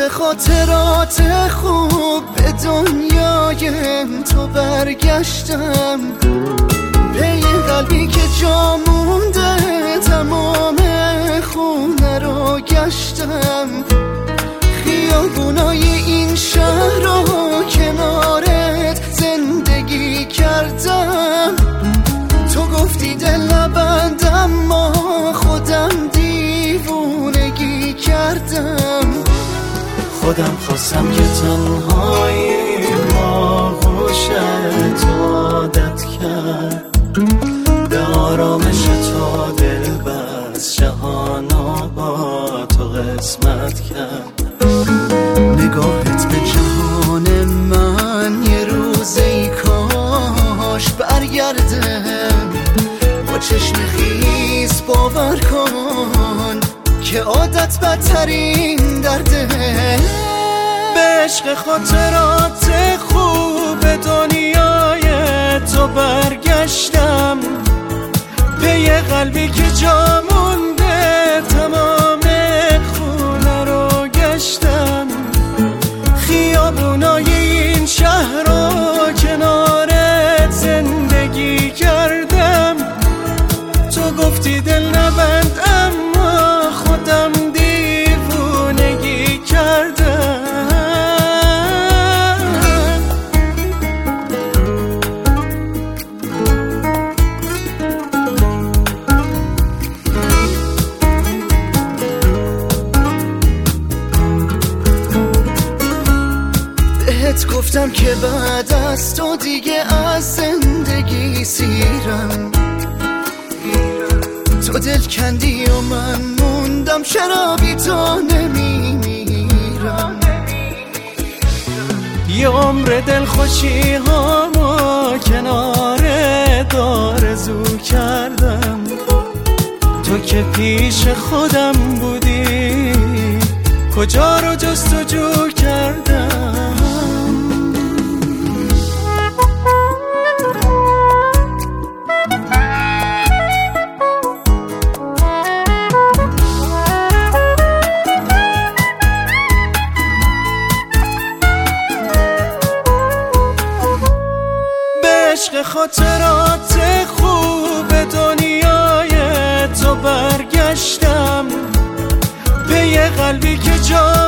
عشق خاطرات خوب به دنیای تو برگشتم، پی قلبی که جا مونده تمام خونه رو گشتم، خیابونای این شهر رو کنارت زندگی کردم. تو گفتی دل نبندم، ما خودم دیوونگی کردم. خودم خواستم که تنهایی باهوشت عادت کرد، به آرامش تا دل بس جهانا با تو قسمت کرد. نگاهت به جهان من یه روزی کاش برگرده، با چشم خیس باور کن که عادت بدترین درده. به عشق خاطرات خوب دنیای تو برگشتم، پی قلبی که جا مونده تمام خونه رو گشتم، خیابونای این شهر رو کنارت زندگی کردم. تو گفتی دل نبند اما خودم دیوونگی کردم. بهت گفتم که بعد از تو دیگه از زندگی سیرم، تو دل کندی و من موندم، چرا بی تو نمیمیرم. یه عمر دل خوشی هامو کنار آرزو کردم، تو که پیش خودم بودی کجا رو جستجو کردم. عشق خاطرات خوب دنیای تو برگشتم، پی قلبی که جا